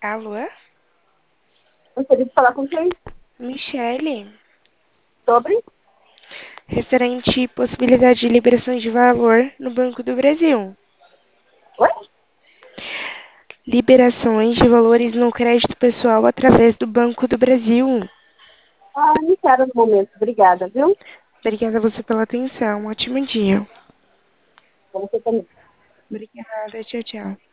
Alô? Gostaria de falar com quem? Michele? Sobre? Referente possibilidade de liberação de valor no Banco do Brasil. Oi? Liberações de valores no crédito pessoal através do Banco do Brasil. Ah, não quero no momento. Obrigada, viu? Obrigada a você pela atenção. Um ótimo dia. Pra você também. Obrigada. Tchau, tchau.